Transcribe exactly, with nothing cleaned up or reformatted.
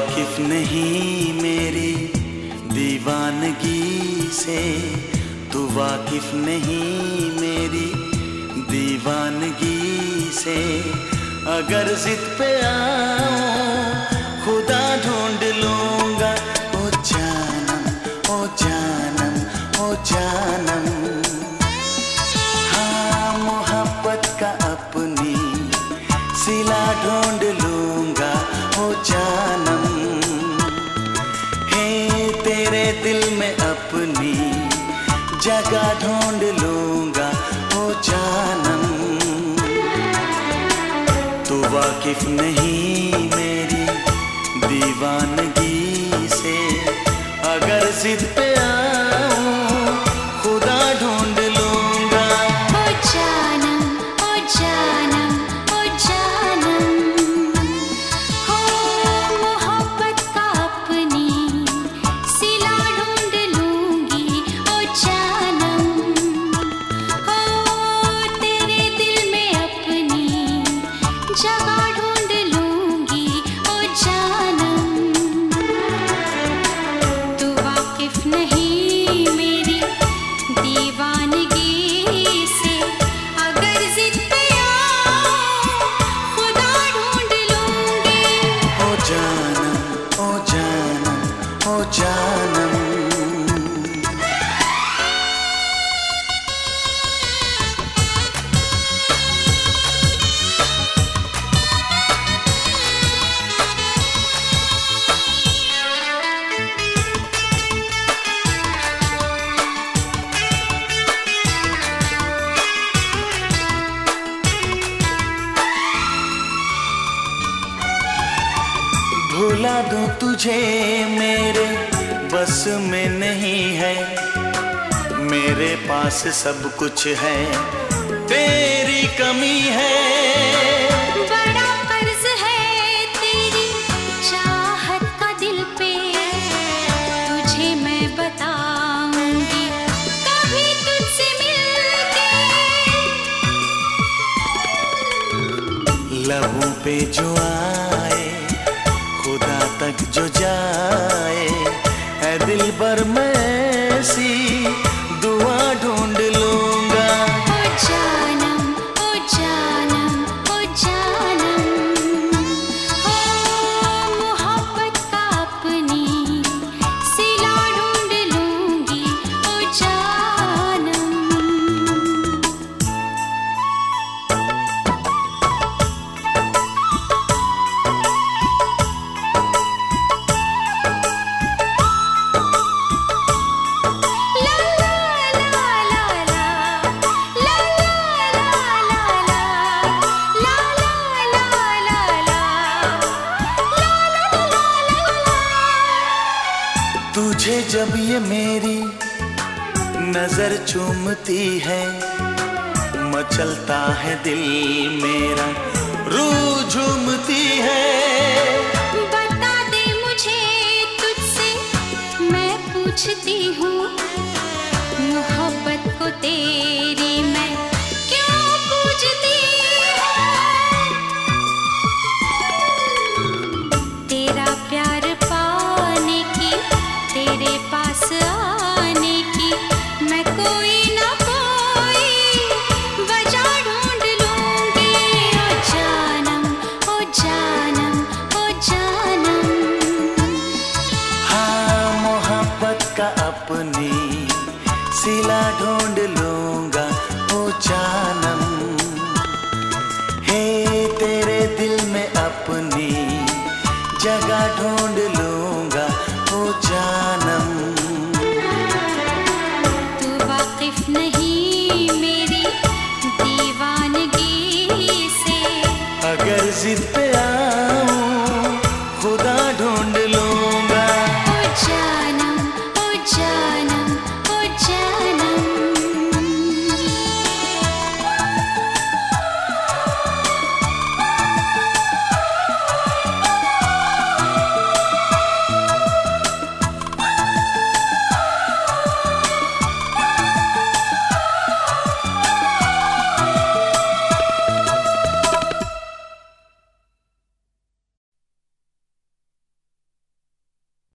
वाकिफ नहीं मेरी दीवानगी से, तू वाकिफ नहीं मेरी दीवानगी से। अगर जिद पे आऊं खुदा ढूंढ लूंगा, ओ जानम ओ जानम ओ जानम। हाँ मोहब्बत का अपनी सिला ढूंढ लूंगा, ओ जानम। हे तेरे दिल में अपनी जगह ढूंढ लूंगा, ओ जानम। तू वाकिफ नहीं मेरी दीवानगी से, अगर जिद पे आऊं खुदा ढूंढ लूंगा, ओ जानम ओ जानम ओ जानम। हो मोहब्बत का अपनी सिला ढूंढ लूंगी, ओ जानम। हो तेरे दिल में अपनी जगह ढूंढ लूंगी, ओ जानम। तू वाकिफ नहीं मेरी दीवानगी से, अगर जिद पे आऊं खुदा ढूंढ लूंगी, ओ जानम ओ जानम ओ जानम। भुला दूं तुझे मेरे बस में नहीं है, मेरे पास सब कुछ है, तेरी कमी है। बड़ा कर्ज है तेरी चाहत का दिल पे, तुझे मैं बताऊंगी कभी तुझसे मिलके। लबों पे जो आए खुदा तक जो जाए, ऐ दिल भर मैं ऐसी दुआ ढूंढ लूंगा, ओ जानम ओ जानम ओ जानम। हो मोहब्बत का अपनी सिला ढूंढ लूंगी, ओ जानम। तुझे जब ये मेरी नजर चूमती है, मचलता है दिल मेरा, रूह झूमती है। बता दे मुझे तुझसे मैं पूछती हूँ, मोहब्बत को तेरी मैं क्यों पूजती हूँ। तेरा प्यार पाने की, तेरे पास आने की, मैं कोई ना कोई वजह ढूंढ लूंगी, ओ जानम ओ जानम ओ जानम। हाँ मोहब्बत का अपनी सिला ढूंढ लूंगा, ओ जानम। हे तेरे दिल में अपनी जगह ढूंढ